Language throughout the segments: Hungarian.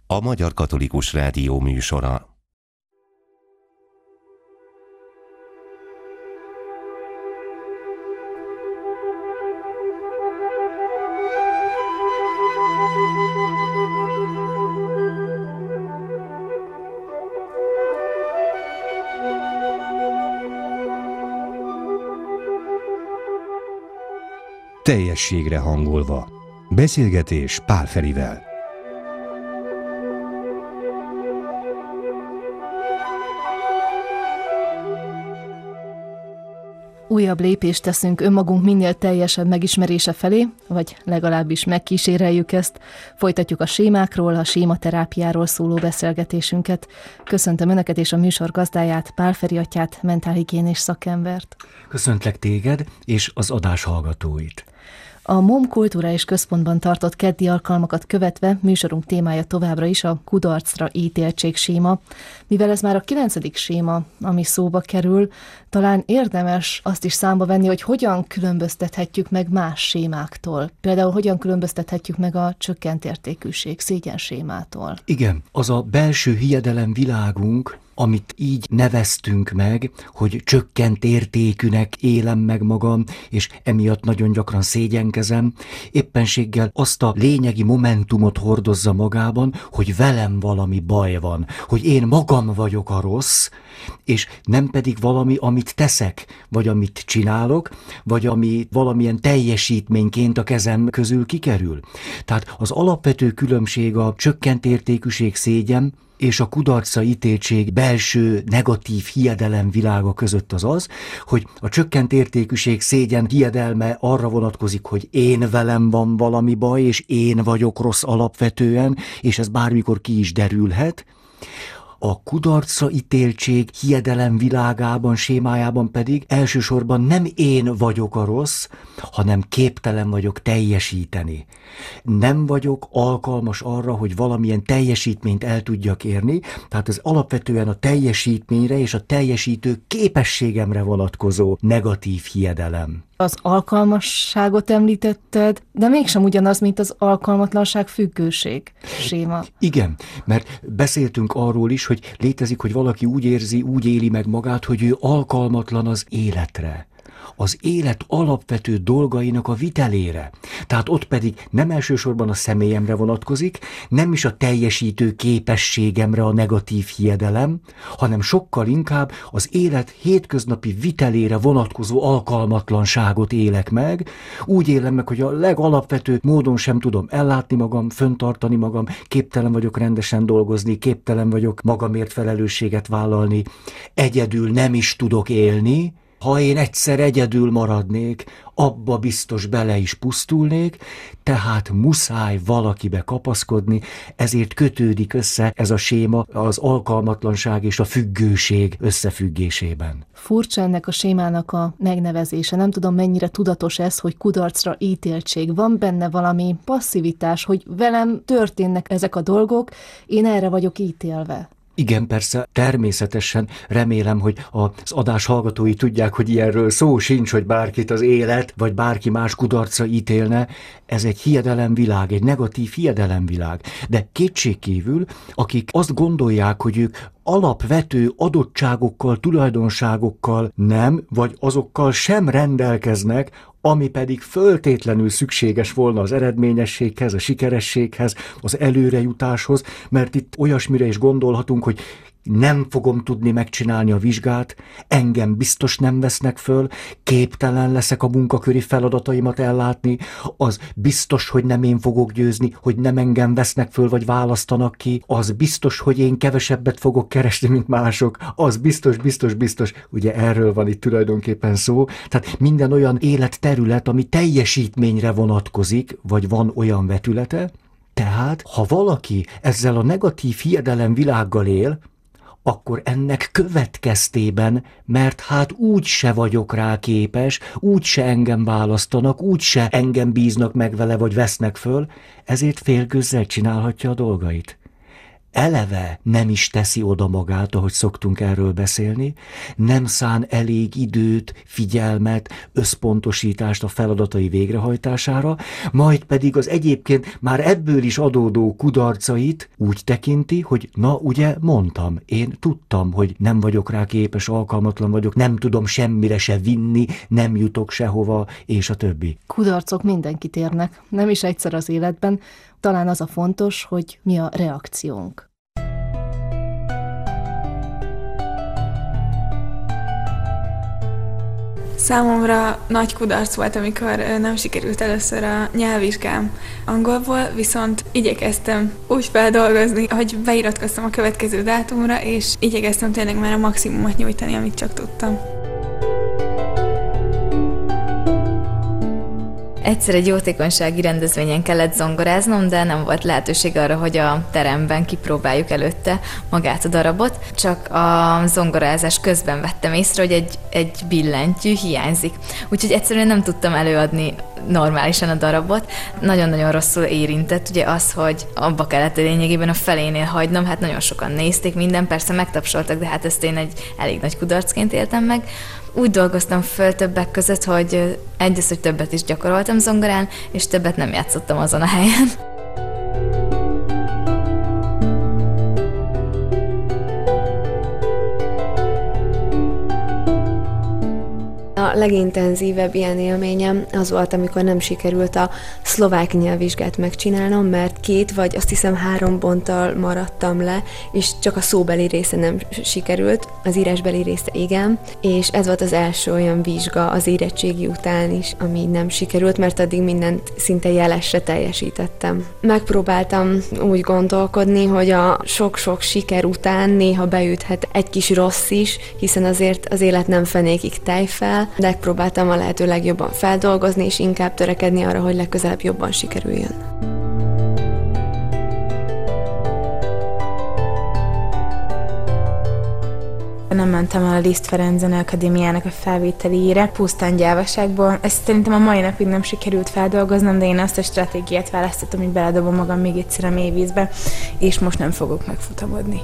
a Magyar Katolikus Rádió műsora. Teljességre hangolva. Beszélgetés Pál Ferivel. Újabb lépést teszünk önmagunk minél teljesebb megismerése felé, vagy legalábbis megkíséreljük ezt. Folytatjuk a sémákról, a sématerápiáról szóló beszélgetésünket. Köszöntöm Önöket és a műsor gazdáját, Pál Feri atyát, mentálhigiénés szakembert. Köszöntlek téged és az adás hallgatóit. A MOM Kulturális Központban tartott keddi alkalmakat követve műsorunk témája továbbra is a kudarcra ítéltség séma. Mivel ez már a 9. séma, ami szóba kerül, talán érdemes azt is számba venni, hogy hogyan különböztethetjük meg más sémáktól. Például hogyan különböztethetjük meg a csökkent értékűség, szégyensémától. Igen, az a belső hiedelem világunk, amit így neveztünk meg, hogy csökkent értékűnek élem meg magam, és emiatt nagyon gyakran szégyenkezem, éppenséggel azt a lényegi momentumot hordozza magában, hogy velem valami baj van, hogy én magam vagyok a rossz, és nem pedig valami, amit teszek, vagy amit csinálok, vagy ami valamilyen teljesítményként a kezem közül kikerül. Tehát az alapvető különbség a csökkent értékűség, szégyen és a kudarcra ítéltség belső negatív hiedelem világa között az, hogy a csökkent értékűség, szégyen hiedelme arra vonatkozik, hogy én velem van valami baj, és én vagyok rossz alapvetően, és ez bármikor ki is derülhet. A kudarcra ítéltség hiedelem világában, sémájában pedig elsősorban nem én vagyok a rossz, hanem képtelen vagyok teljesíteni. Nem vagyok alkalmas arra, hogy valamilyen teljesítményt el tudjak érni, tehát ez alapvetően a teljesítményre és a teljesítő képességemre vonatkozó negatív hiedelem. Az alkalmasságot említetted, de mégsem ugyanaz, mint az alkalmatlanság függőség séma. Igen, mert beszéltünk arról is, hogy létezik, hogy valaki úgy érzi, úgy éli meg magát, hogy ő alkalmatlan az életre, az élet alapvető dolgainak a vitelére. Tehát ott pedig nem elsősorban a személyemre vonatkozik, nem is a teljesítő képességemre a negatív hiedelem, hanem sokkal inkább az élet hétköznapi vitelére vonatkozó alkalmatlanságot élek meg. Úgy élem meg, hogy a legalapvetőbb módon sem tudom ellátni magam, föntartani magam, képtelen vagyok rendesen dolgozni, képtelen vagyok magamért felelősséget vállalni, egyedül nem is tudok élni. Ha én egyszer egyedül maradnék, abba biztos bele is pusztulnék, tehát muszáj valakibe kapaszkodni, ezért kötődik össze ez a séma az alkalmatlanság és a függőség összefüggésében. Furcsa ennek a sémának a megnevezése. Nem tudom, mennyire tudatos ez, hogy kudarcra ítéltség. Van benne valami passzivitás, hogy velem történnek ezek a dolgok, én erre vagyok ítélve. Igen, persze, természetesen remélem, hogy az adás hallgatói tudják, hogy ilyenről szó sincs, hogy bárkit az élet, vagy bárki más kudarcra ítélne. Ez egy hiedelemvilág, egy negatív hiedelemvilág. De kétségkívül, akik azt gondolják, hogy ők alapvető adottságokkal, tulajdonságokkal nem, vagy azokkal sem rendelkeznek, ami pedig föltétlenül szükséges volna az eredményességhez, a sikerességhez, az előrejutáshoz, mert itt olyasmire is gondolhatunk, hogy nem fogom tudni megcsinálni a vizsgát, engem biztos nem vesznek föl, képtelen leszek a munkaköri feladataimat ellátni, az biztos, hogy nem én fogok győzni, hogy nem engem vesznek föl, vagy választanak ki, az biztos, hogy én kevesebbet fogok keresni, mint mások, az biztos, ugye erről van itt tulajdonképpen szó. Tehát minden olyan életterület, ami teljesítményre vonatkozik, vagy van olyan vetülete, tehát ha valaki ezzel a negatív hiedelem világgal él, akkor ennek következtében, mert hát úgy se vagyok rá képes, úgy se engem választanak, úgy se engem bíznak meg vele, vagy vesznek föl, ezért félgőzzel csinálhatja a dolgait. eleve nem is teszi oda magát, ahogy szoktunk erről beszélni, nem szán elég időt, figyelmet, összpontosítást a feladatai végrehajtására, majd pedig az egyébként már ebből is adódó kudarcait úgy tekinti, hogy na ugye mondtam, én tudtam, hogy nem vagyok rá képes, alkalmatlan vagyok, nem tudom semmire se vinni, nem jutok sehova, és a többi. Kudarcok mindenkit érnek, nem is egyszer az életben, talán az a fontos, hogy mi a reakciónk. Számomra nagy kudarc volt, amikor nem sikerült először a nyelvvizsgám angolból, viszont igyekeztem úgy feldolgozni, hogy beiratkoztam a következő dátumra, és igyekeztem tényleg már a maximumot nyújtani, amit csak tudtam. Egyszer egy jótékonysági rendezvényen kellett zongoráznom, de nem volt lehetőség arra, hogy a teremben kipróbáljuk előtte magát a darabot. Csak a zongorázás közben vettem észre, hogy egy billentyű hiányzik. Úgyhogy egyszerűen nem tudtam előadni normálisan a darabot. Nagyon-nagyon rosszul érintett, ugye az, hogy abba kellett lényegében a felénél hagynom, hát nagyon sokan nézték, minden persze megtapsoltak, de hát ezt én egy elég nagy kudarcként éltem meg. Úgy dolgoztam föl többek között, hogy egyrészt, hogy többet is gyakoroltam zongorán, és többet nem játszottam azon a helyen. A legintenzívebb ilyen élményem az volt, amikor nem sikerült a szlovák nyelvvizsgát megcsinálnom, mert 2 vagy azt hiszem 3 ponttal maradtam le, és csak a szóbeli része nem sikerült, az írásbeli része igen, és ez volt az első olyan vizsga az érettségi után is, ami nem sikerült, mert addig mindent szinte jelesre teljesítettem. Megpróbáltam úgy gondolkodni, hogy a sok-sok siker után néha beüthet egy kis rossz is, hiszen azért az élet nem fenékig tejfel, de próbáltam a lehető legjobban feldolgozni, és inkább törekedni arra, hogy legközelebb jobban sikerüljön. Nem mentem el a Liszt Ferenc Zeneakadémiának a felvételére, pusztán gyávaságból. Ezt szerintem a mai napig nem sikerült feldolgoznom, de én azt a stratégiát választottam, hogy beledobom magam még egyszer a mélyvízbe, és most nem fogok megfutamodni.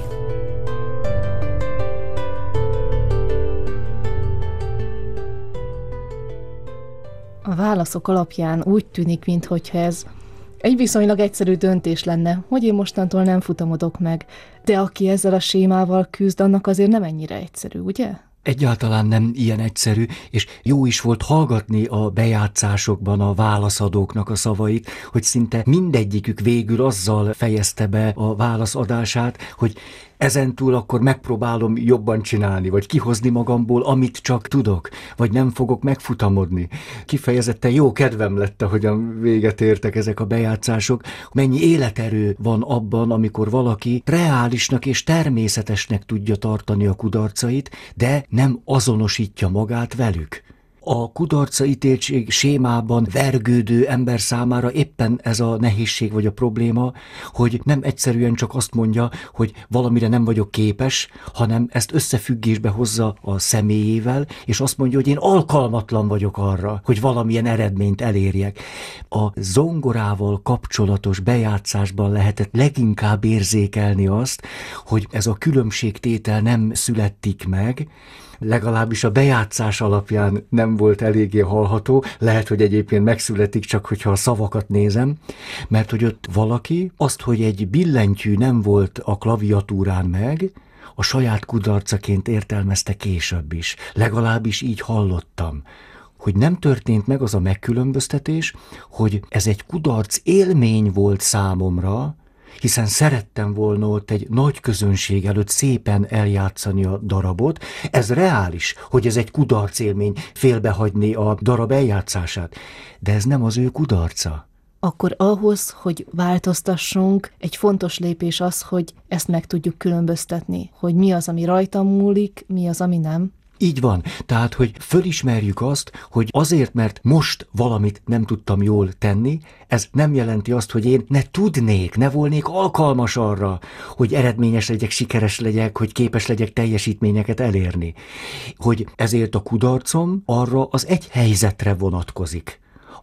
A válaszok alapján úgy tűnik, mintha ez egy viszonylag egyszerű döntés lenne, hogy én mostantól nem futamodok meg, de aki ezzel a sémával küzd, annak azért nem ennyire egyszerű, ugye? Egyáltalán nem ilyen egyszerű, és jó is volt hallgatni a bejátszásokban a válaszadóknak a szavait, hogy szinte mindegyikük végül azzal fejezte be a válaszadását, hogy ezentúl akkor megpróbálom jobban csinálni, vagy kihozni magamból, amit csak tudok, vagy nem fogok megfutamodni. Kifejezetten jó kedvem lett, ahogyan véget értek ezek a bejátszások. Mennyi életerő van abban, amikor valaki reálisnak és természetesnek tudja tartani a kudarcait, de nem azonosítja magát velük. A kudarcaítéltség sémában vergődő ember számára éppen ez a nehézség vagy a probléma, hogy nem egyszerűen csak azt mondja, hogy valamire nem vagyok képes, hanem ezt összefüggésbe hozza a személyével, és azt mondja, hogy én alkalmatlan vagyok arra, hogy valamilyen eredményt elérjek. A zongorával kapcsolatos bejátszásban lehetett leginkább érzékelni azt, hogy ez a különbségtétel nem születik meg, legalábbis a bejátszás alapján nem volt eléggé hallható, lehet, hogy egyébként megszületik, csak hogyha a szavakat nézem, mert hogy ott valaki azt, hogy egy billentyű nem volt a klaviatúrán meg, a saját kudarcaként értelmezte később is. Legalábbis így hallottam, hogy nem történt meg az a megkülönböztetés, hogy ez egy kudarc élmény volt számomra, hiszen szerettem volna ott egy nagy közönség előtt szépen eljátszani a darabot. Ez reális, hogy ez egy kudarcélmény, félbehagyni a darab eljátszását, de ez nem az ő kudarca. Akkor ahhoz, hogy változtassunk, egy fontos lépés az, hogy ezt meg tudjuk különböztetni, hogy mi az, ami rajtam múlik, mi az, ami nem. Így van, tehát, hogy fölismerjük azt, hogy azért, mert most valamit nem tudtam jól tenni, ez nem jelenti azt, hogy én ne tudnék, ne volnék alkalmas arra, hogy eredményes legyek, sikeres legyek, hogy képes legyek teljesítményeket elérni. Hogy ezért a kudarcom arra az egy helyzetre vonatkozik.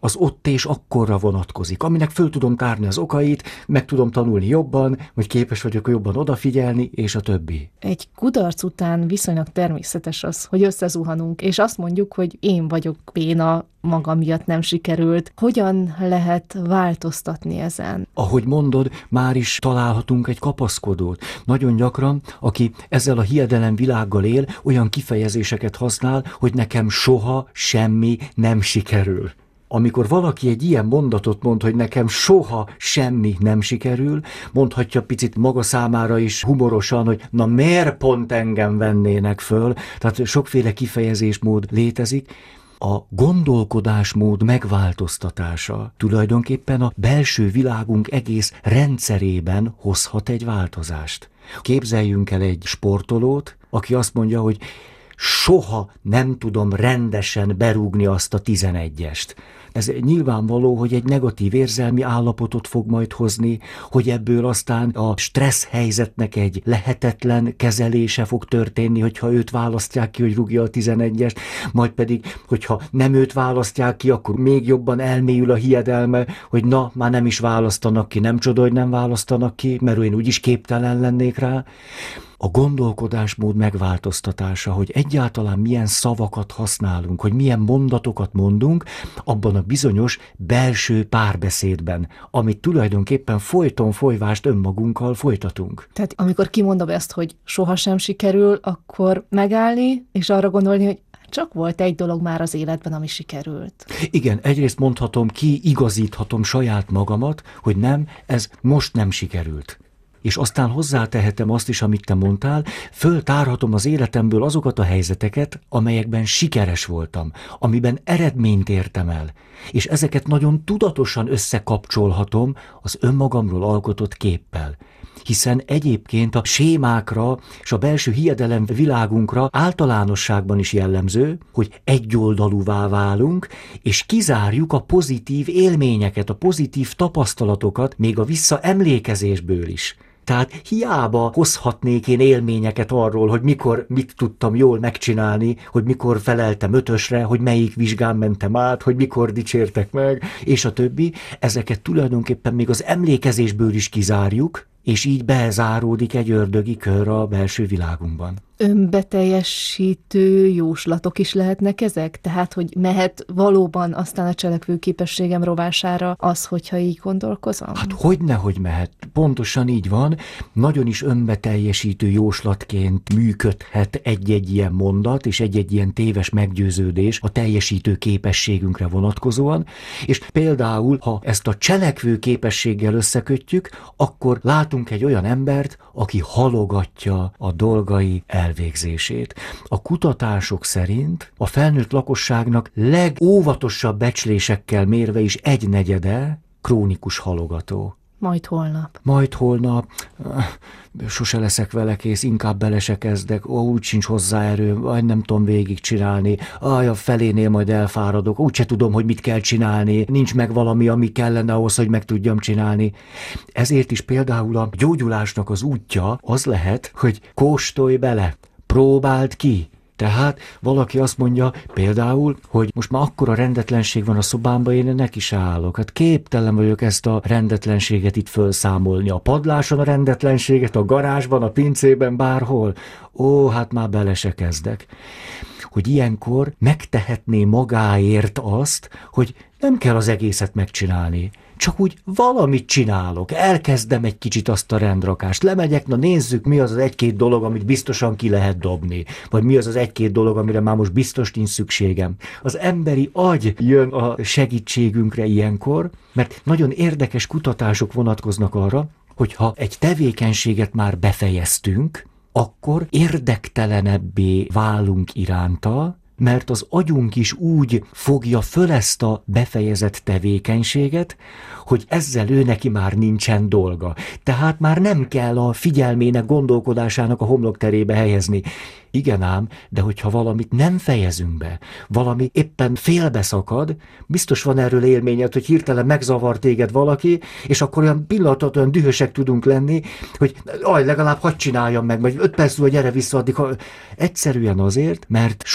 az ott és akkorra vonatkozik, aminek föl tudom tárni az okait, meg tudom tanulni jobban, vagy képes vagyok jobban odafigyelni, és a többi. Egy kudarc után viszonylag természetes az, hogy összezuhanunk, és azt mondjuk, hogy én vagyok béna, magam miatt nem sikerült. Hogyan lehet változtatni ezen? Ahogy mondod, már is találhatunk egy kapaszkodót. Nagyon gyakran, aki ezzel a hiedelem világgal él, olyan kifejezéseket használ, hogy nekem soha semmi nem sikerül. Amikor valaki egy ilyen mondatot mond, hogy nekem soha semmi nem sikerül, mondhatja picit maga számára is humorosan, hogy na miért pont engem vennének föl, tehát sokféle kifejezésmód létezik. A gondolkodásmód megváltoztatása tulajdonképpen a belső világunk egész rendszerében hozhat egy változást. Képzeljünk el egy sportolót, aki azt mondja, hogy soha nem tudom rendesen berúgni azt a 11-est. Ez nyilvánvaló, hogy egy negatív érzelmi állapotot fog majd hozni, hogy ebből aztán a stressz helyzetnek egy lehetetlen kezelése fog történni, hogyha őt választják ki, hogy rúgja a 11-est, majd pedig, hogyha nem őt választják ki, akkor még jobban elmélyül a hiedelme, hogy na, már nem is választanak ki, nem csoda, hogy nem választanak ki, mert én úgyis képtelen lennék rá. A gondolkodásmód megváltoztatása, hogy egyáltalán milyen szavakat használunk, hogy milyen mondatokat mondunk, abban a bizonyos belső párbeszédben, amit tulajdonképpen folyton folyvást önmagunkkal folytatunk. Tehát amikor kimondom ezt, hogy sohasem sikerül, akkor megállni, és arra gondolni, hogy csak volt egy dolog már az életben, ami sikerült. Igen, egyrészt mondhatom ki, igazíthatom saját magamat, hogy nem, ez most nem sikerült. És aztán hozzátehetem azt is, amit te mondtál, föltárhatom az életemből azokat a helyzeteket, amelyekben sikeres voltam, amiben eredményt értem el, és ezeket nagyon tudatosan összekapcsolhatom az önmagamról alkotott képpel. Hiszen egyébként a sémákra és a belső hiedelem világunkra általánosságban is jellemző, hogy egyoldalúvá válunk, és kizárjuk a pozitív élményeket, a pozitív tapasztalatokat, még a visszaemlékezésből is. Tehát hiába hozhatnék én élményeket arról, hogy mikor mit tudtam jól megcsinálni, hogy mikor feleltem 5-ösre, hogy melyik vizsgán mentem át, hogy mikor dicsértek meg, és a többi. Ezeket tulajdonképpen még az emlékezésből is kizárjuk, és így bezáródik egy ördögi kör a belső világunkban. Önbeteljesítő jóslatok is lehetnek ezek? Tehát, hogy mehet valóban aztán a cselekvőképességem rovására az, hogyha így gondolkozom? Hát hogynehogy mehet. Pontosan így van. Nagyon is önbeteljesítő jóslatként működhet egy-egy ilyen mondat, és egy-egy ilyen téves meggyőződés a teljesítő képességünkre vonatkozóan. És például, ha ezt a cselekvő képességgel összekötjük, akkor látunk egy olyan embert, aki halogatja a dolgai elvégzését. A kutatások szerint a felnőtt lakosságnak legóvatosabb becslésekkel mérve is 1/4 krónikus halogató. Majd holnap, sose leszek vele kész, inkább bele se kezdek, úgy sincs hozzá erőm, vagy nem tudom végigcsinálni, a felénél majd elfáradok, úgyse tudom, hogy mit kell csinálni, nincs meg valami, ami kellene ahhoz, hogy meg tudjam csinálni. Ezért is például a gyógyulásnak az útja az lehet, hogy kóstolj bele, próbáld ki. Tehát valaki azt mondja például, hogy most már akkora rendetlenség van a szobámban, én neki se állok. Hát képtelen vagyok ezt a rendetlenséget itt felszámolni. A padláson a rendetlenséget, a garázsban, a pincében, bárhol. Hát már bele se kezdek. Hogy ilyenkor megtehetné magáért azt, hogy nem kell az egészet megcsinálni. Csak úgy valamit csinálok, elkezdem egy kicsit azt a rendrakást, lemegyek, na nézzük, mi az az 1-2 dolog, amit biztosan ki lehet dobni, vagy mi az az 1-2 dolog, amire már most biztos nincs szükségem. Az emberi agy jön a segítségünkre ilyenkor, mert nagyon érdekes kutatások vonatkoznak arra, hogyha egy tevékenységet már befejeztünk, akkor érdektelenebbé válunk iránta, mert az agyunk is úgy fogja föl ezt a befejezett tevékenységet, hogy ezzel ő neki már nincsen dolga. Tehát már nem kell a figyelmének, gondolkodásának a homlokterébe helyezni. Igen ám, de hogyha valamit nem fejezünk be, valami éppen félbeszakad, biztos van erről élményed, hogy hirtelen megzavar téged valaki, és akkor olyan pillanatot olyan dühösek tudunk lenni, hogy legalább hadd csináljam meg, vagy 5 perc múlva gyere vissza addig. Egyszerűen azért, mert sokkal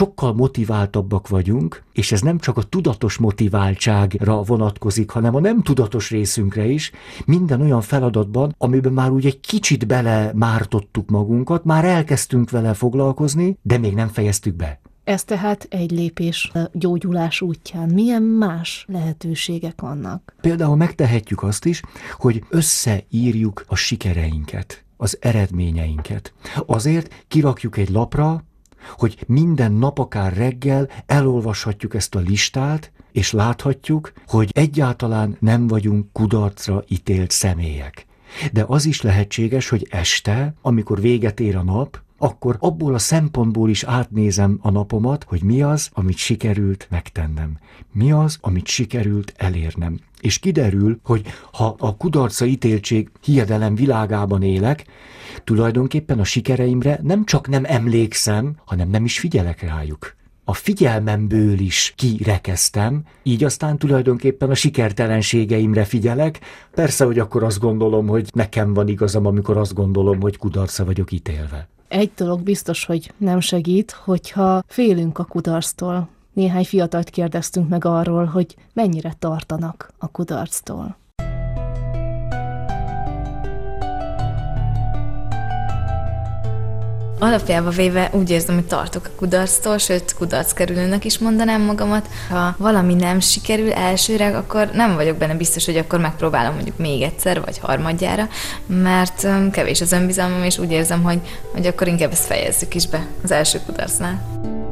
motiváltabbak vagyunk, és ez nem csak a tudatos motiváltságra vonatkozik, hanem a nem tudatos részünkre is, minden olyan feladatban, amiben már úgy egy kicsit belemártottuk magunkat, már elkezdtünk vele foglalkozni, de még nem fejeztük be. Ez tehát egy lépés a gyógyulás útján. Milyen más lehetőségek vannak? Például megtehetjük azt is, hogy összeírjuk a sikereinket, az eredményeinket. Azért kirakjuk egy lapra, hogy minden nap, akár reggel elolvashatjuk ezt a listát, és láthatjuk, hogy egyáltalán nem vagyunk kudarcra ítélt személyek. De az is lehetséges, hogy este, amikor véget ér a nap, akkor abból a szempontból is átnézem a napomat, hogy mi az, amit sikerült megtennem. Mi az, amit sikerült elérnem. És kiderül, hogy ha a kudarcra ítéltség hiedelem világában élek, tulajdonképpen a sikereimre nem csak nem emlékszem, hanem nem is figyelek rájuk. A figyelmemből is kirekeztem, így aztán tulajdonképpen a sikertelenségeimre figyelek. Persze, hogy akkor azt gondolom, hogy nekem van igazam, amikor azt gondolom, hogy kudarcra vagyok ítélve. Egy dolog biztos, hogy nem segít, hogyha félünk a kudarctól. Néhány fiatalt kérdeztünk meg arról, hogy mennyire tartanak a kudarctól. Alapjában véve úgy érzem, hogy tartok a kudarctól, sőt kudarckerülőnek is mondanám magamat. Ha valami nem sikerül elsőre, akkor nem vagyok benne biztos, hogy akkor megpróbálom mondjuk még egyszer, vagy harmadjára, mert kevés az önbizalmam, és úgy érzem, hogy akkor inkább ezt fejezzük is be az első kudarcnál.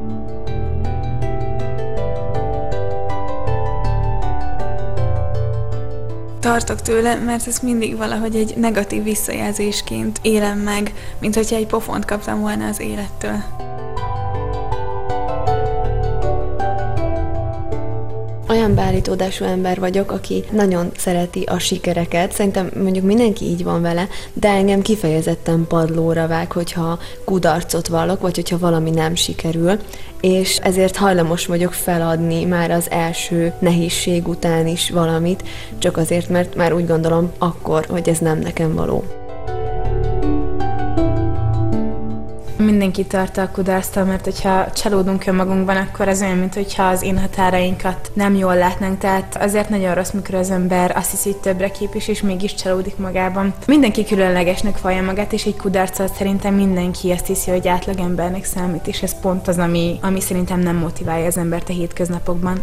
Tartok tőle, mert ez mindig valahogy egy negatív visszajelzésként élem meg, mint hogyha egy pofont kaptam volna az élettől. Olyan beállítódású ember vagyok, aki nagyon szereti a sikereket. Szerintem mondjuk mindenki így van vele, de engem kifejezetten padlóra vág, hogyha kudarcot vallok, vagy hogyha valami nem sikerül, és ezért hajlamos vagyok feladni már az első nehézség után is valamit, csak azért, mert már úgy gondolom akkor, hogy ez nem nekem való. Mindenki tart a kudarctól, mert hogyha csalódunk önmagunkban, akkor az olyan, mintha az én határainkat nem jól látnánk. Tehát azért nagyon rossz, mikor az ember azt hiszi, hogy többre képes, és mégis csalódik magában. Mindenki különlegesnek vallja magát, és egy kudarccal szerintem mindenki azt hiszi, hogy átlagembernek számít, és ez pont az, ami szerintem nem motiválja az embert a hétköznapokban.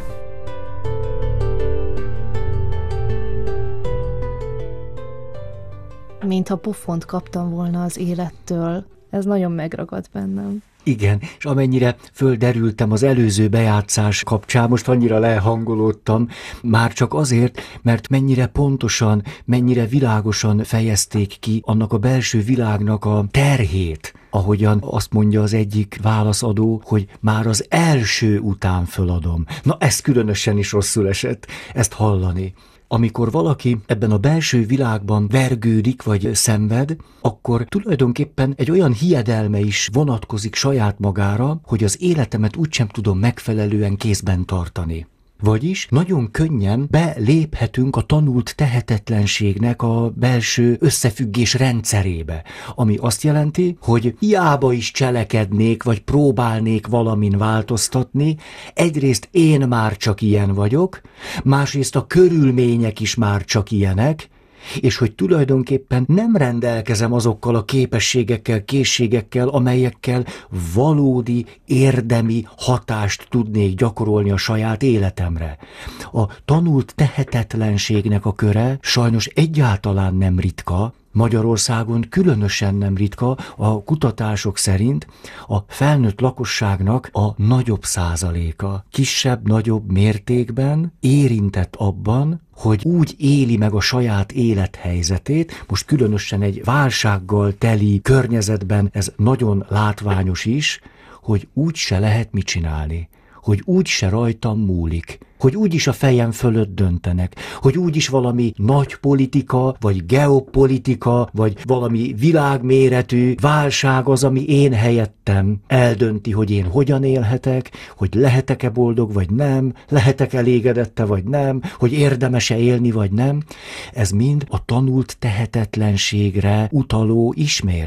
Mintha pofont kaptam volna az élettől. Ez nagyon megragad bennem. Igen, és amennyire földerültem az előző bejátszás kapcsán, most annyira lehangolódtam, már csak azért, mert mennyire pontosan, mennyire világosan fejezték ki annak a belső világnak a terhét, ahogyan azt mondja az egyik válaszadó, hogy már az első után föladom. Na, ez különösen is rosszul esett, ezt hallani. Amikor valaki ebben a belső világban vergődik vagy szenved, akkor tulajdonképpen egy olyan hiedelme is vonatkozik saját magára, hogy az életemet úgysem tudom megfelelően kézben tartani. Vagyis nagyon könnyen beléphetünk a tanult tehetetlenségnek a belső összefüggés rendszerébe, ami azt jelenti, hogy hiába is cselekednék, vagy próbálnék valamin változtatni, egyrészt én már csak ilyen vagyok, másrészt a körülmények is már csak ilyenek, és hogy tulajdonképpen nem rendelkezem azokkal a képességekkel, készségekkel, amelyekkel valódi, érdemi hatást tudnék gyakorolni a saját életemre. A tanult tehetetlenségnek a köre sajnos egyáltalán nem ritka, Magyarországon különösen nem ritka, a kutatások szerint a felnőtt lakosságnak a nagyobb százaléka, kisebb-nagyobb mértékben érintett abban, hogy úgy éli meg a saját élethelyzetét, most különösen egy válsággal teli környezetben ez nagyon látványos is, hogy úgy se lehet mit csinálni, hogy úgy se rajtam múlik, hogy úgyis a fejem fölött döntenek, hogy úgyis valami nagy politika, vagy geopolitika, vagy valami világméretű válság az, ami én helyettem eldönti, hogy én hogyan élhetek, hogy lehetek-e boldog, vagy nem, lehetek elégedette, vagy nem, hogy érdemes-e élni, vagy nem. Ez mind a tanult tehetetlenségre utaló ismérv,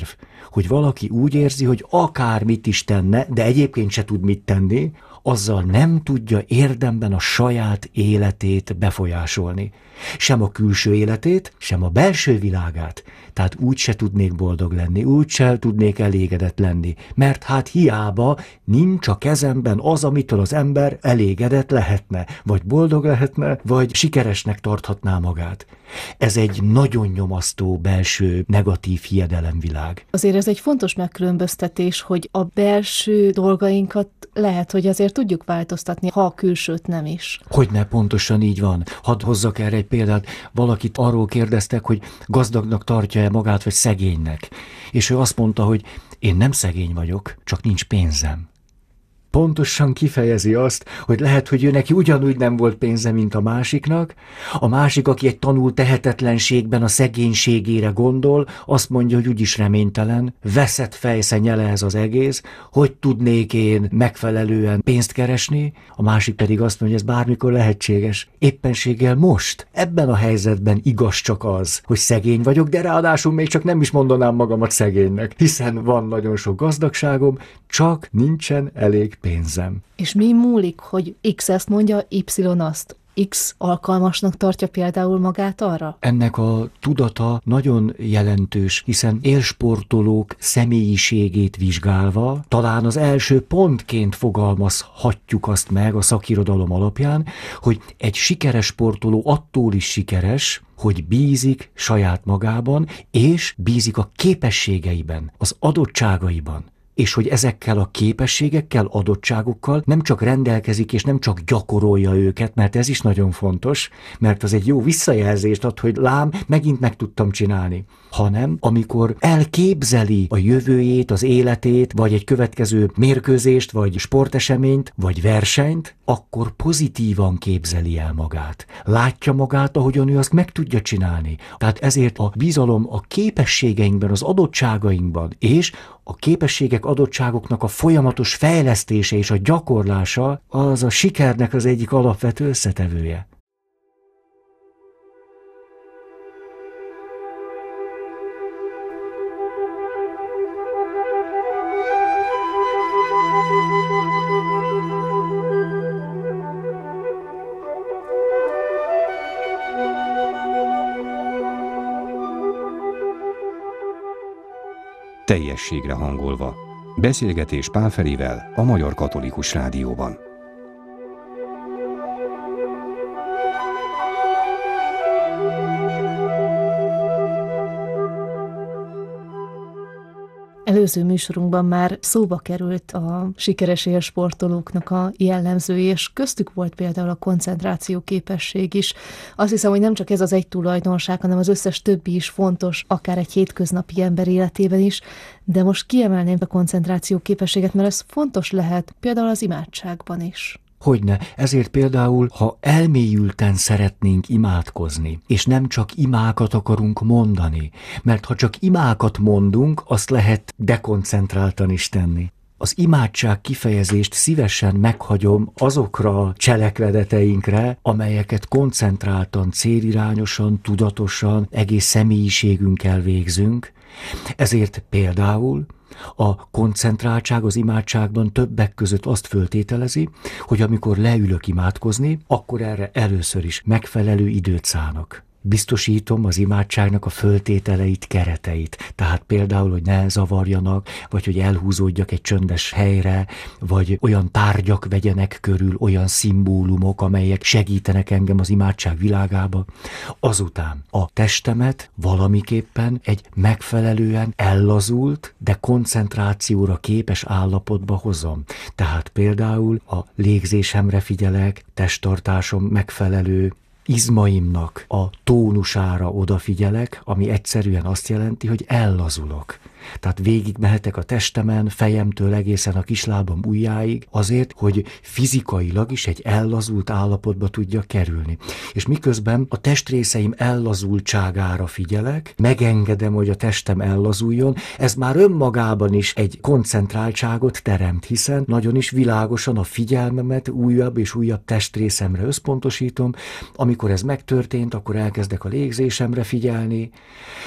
hogy valaki úgy érzi, hogy akármit is tenne, de egyébként se tud mit tenni, azzal nem tudja érdemben a saját életét befolyásolni. Sem a külső életét, sem a belső világát. Tehát úgy se tudnék boldog lenni, úgy se tudnék elégedett lenni. Mert hát hiába nincs a kezemben az, amitől az ember elégedett lehetne, vagy boldog lehetne, vagy sikeresnek tarthatná magát. Ez egy nagyon nyomasztó belső negatív hiedelemvilág. Azért ez egy fontos megkülönböztetés, hogy a belső dolgainkat lehet, hogy azért tudjuk változtatni, ha a külsőt nem is. Hogyne, pontosan így van. Hadd hozzak erre egy példát. Valakit arról kérdeztek, hogy gazdagnak tartja-e magát, vagy szegénynek. És ő azt mondta, hogy én nem szegény vagyok, csak nincs pénzem. Pontosan kifejezi azt, hogy lehet, hogy ő neki ugyanúgy nem volt pénze, mint a másiknak. A másik, aki egy tanult tehetetlenségben a szegénységére gondol, azt mondja, hogy úgyis reménytelen, veszett fejszennyele ez az egész, hogy tudnék én megfelelően pénzt keresni. A másik pedig azt mondja, hogy ez bármikor lehetséges. Éppenséggel most, ebben a helyzetben igaz csak az, hogy szegény vagyok, de ráadásul még csak nem is mondanám magamat szegénynek, hiszen van nagyon sok gazdagságom, csak nincsen elég pénzem. És mi múlik, hogy X ezt mondja, Y azt? X alkalmasnak tartja például magát arra? Ennek a tudata nagyon jelentős, hiszen élsportolók személyiségét vizsgálva talán az első pontként fogalmazhatjuk azt meg a szakirodalom alapján, hogy egy sikeres sportoló attól is sikeres, hogy bízik saját magában, és bízik a képességeiben, az adottságaiban. És hogy ezekkel a képességekkel, adottságokkal nem csak rendelkezik, és nem csak gyakorolja őket, mert ez is nagyon fontos, mert az egy jó visszajelzést ad, hogy lám, megint meg tudtam csinálni, hanem amikor elképzeli a jövőjét, az életét, vagy egy következő mérkőzést, vagy sporteseményt, vagy versenyt, akkor pozitívan képzeli el magát. Látja magát, ahogyan ő azt meg tudja csinálni. Tehát ezért a bizalom a képességeinkben, az adottságainkban, és a képességek, adottságoknak a folyamatos fejlesztése és a gyakorlása az a sikernek az egyik alapvető összetevője. Teljességre hangolva. Beszélgetés Pál Ferivel a Magyar Katolikus Rádióban. Előző műsorunkban már szóba került a sikeres élsportolóknak a jellemző, és köztük volt például a koncentráció képesség is. Azt hiszem, hogy nem csak ez az egy tulajdonság, hanem az összes többi is fontos, akár egy hétköznapi ember életében is, de most kiemelném a koncentráció képességet, mert ez fontos lehet például az imádságban is. Hogyne, ezért például, ha elmélyülten szeretnénk imádkozni, és nem csak imákat akarunk mondani, mert ha csak imákat mondunk, azt lehet dekoncentráltan is tenni. Az imádság kifejezést szívesen meghagyom azokra a cselekedeteinkre, amelyeket koncentráltan, célirányosan, tudatosan, egész személyiségünkkel végzünk. Ezért például a koncentráltság az imádságban többek között azt föltételezi, hogy amikor leülök imádkozni, akkor erre először is megfelelő időt szánok. Biztosítom az imádságnak a föltételeit, kereteit. Tehát például, hogy ne zavarjanak, vagy hogy elhúzódjak egy csöndes helyre, vagy olyan tárgyak vegyenek körül, olyan szimbólumok, amelyek segítenek engem az imádság világába. Azután a testemet valamiképpen egy megfelelően ellazult, de koncentrációra képes állapotba hozom. Tehát például a légzésemre figyelek, testtartásom megfelelő, izmaimnak a tónusára odafigyelek, ami egyszerűen azt jelenti, hogy ellazulok. Tehát végigmehetek a testemen, fejemtől egészen a kislábam ujjáig, azért, hogy fizikailag is egy ellazult állapotba tudja kerülni. És miközben a testrészeim ellazultságára figyelek, megengedem, hogy a testem ellazuljon, ez már önmagában is egy koncentráltságot teremt, hiszen nagyon is világosan a figyelmemet újabb és újabb testrészemre összpontosítom. Amikor ez megtörtént, akkor elkezdek a légzésemre figyelni,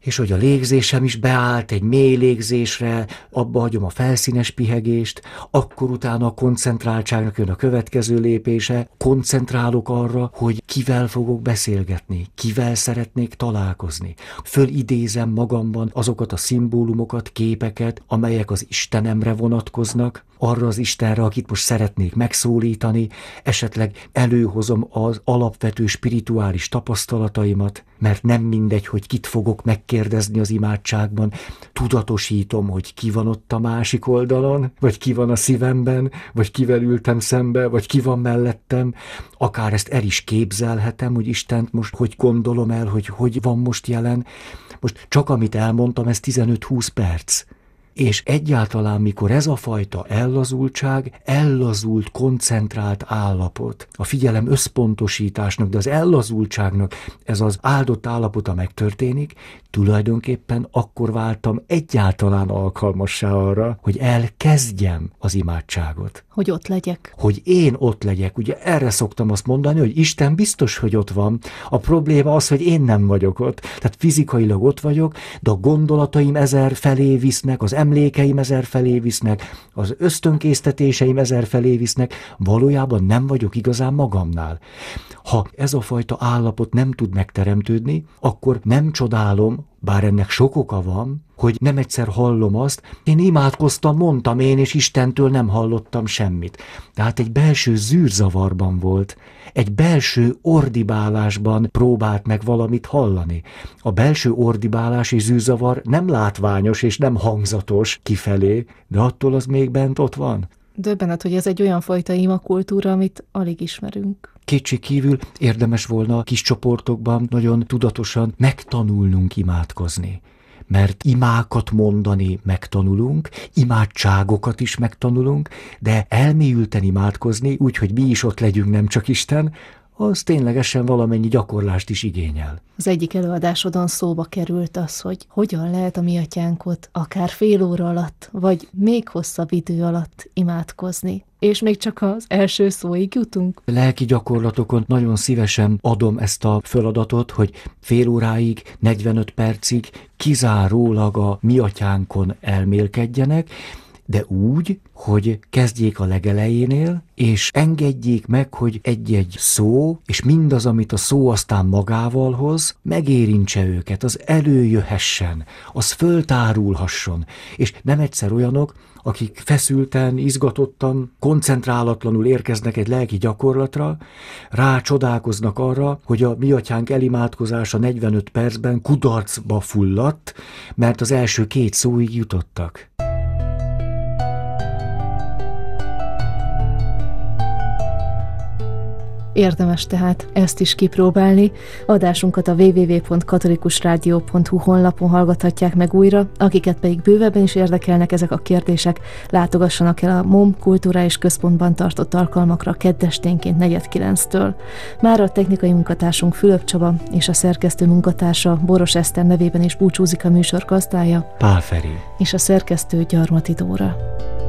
és hogy a légzésem is beállt egy mély légzésre, abba hagyom a felszínes pihegést, akkor utána a koncentráltságnak jön a következő lépése, koncentrálok arra, hogy kivel fogok beszélgetni, kivel szeretnék találkozni. Fölidézem magamban azokat a szimbólumokat, képeket, amelyek az Istenemre vonatkoznak, arra az Istenre, akit most szeretnék megszólítani, esetleg előhozom az alapvető spirituális tapasztalataimat, mert nem mindegy, hogy kit fogok megkérdezni az imádságban, tudatosítom, hogy ki van ott a másik oldalon, vagy ki van a szívemben, vagy kivel ültem szembe, vagy ki van mellettem, akár ezt el is képzelhetem, hogy Istent most hogy gondolom el, hogy van most jelen. Most csak amit elmondtam, ez 15-20 perc. És egyáltalán, mikor ez a fajta ellazultság, ellazult, koncentrált állapot, a figyelem összpontosításnak, de az ellazultságnak ez az áldott állapota megtörténik, tulajdonképpen akkor váltam egyáltalán alkalmassá arra, hogy elkezdjem az imádságot. Hogy ott legyek. Hogy én ott legyek. Ugye erre szoktam azt mondani, hogy Isten biztos, hogy ott van. A probléma az, hogy én nem vagyok ott. Tehát fizikailag ott vagyok, de a gondolataim ezer felé visznek, az emlékeim ezer felé visznek, az ösztönkésztetéseim ezer felé visznek, valójában nem vagyok igazán magamnál. Ha ez a fajta állapot nem tud megteremtődni, akkor nem csodálom, bár ennek sok oka van, hogy nem egyszer hallom azt, én imádkoztam, mondtam én, és Istentől nem hallottam semmit. Tehát egy belső zűrzavarban volt, egy belső ordibálásban próbált meg valamit hallani. A belső ordibálás és zűrzavar nem látványos és nem hangzatos kifelé, de attól az még bent ott van. Döbbenet, hogy ez egy olyan fajta imakultúra, amit alig ismerünk. Kétség kívül érdemes volna kis csoportokban nagyon tudatosan megtanulnunk imádkozni. Mert imákat mondani megtanulunk, imádságokat is megtanulunk, de elmélyülten imádkozni, úgy, hogy mi is ott legyünk, nem csak Isten, az ténylegesen valamennyi gyakorlást is igényel. Az egyik előadásodon szóba került az, hogy hogyan lehet a mi atyánkot akár fél óra alatt, vagy még hosszabb idő alatt imádkozni. És még csak az első szóig jutunk. Lelki gyakorlatokon nagyon szívesen adom ezt a feladatot, hogy fél óráig, 45 percig kizárólag a mi atyánkon elmélkedjenek, de úgy, hogy kezdjék a legelejénél, és engedjék meg, hogy egy-egy szó, és mindaz, amit a szó aztán magával hoz, megérintse őket, az előjöhessen, az föltárulhasson. És nem egyszer olyanok, akik feszülten, izgatottan, koncentrálatlanul érkeznek egy lelki gyakorlatra, rácsodálkoznak arra, hogy a mi atyánk elimádkozása 45 percben kudarcba fulladt, mert az első 2 szóig jutottak. Érdemes tehát ezt is kipróbálni. Adásunkat a www.katolikusradio.hu honlapon hallgathatják meg újra, akiket pedig bővebben is érdekelnek ezek a kérdések, látogassanak el a MOM Kulturális Központban tartott alkalmakra keddesténként 8:30-től. Mára a technikai munkatársunk Fülöp Csaba és a szerkesztő munkatársa Boros Eszter nevében is búcsúzik a műsor gazdája, Pál Feri és a szerkesztő Gyarmati Dóra.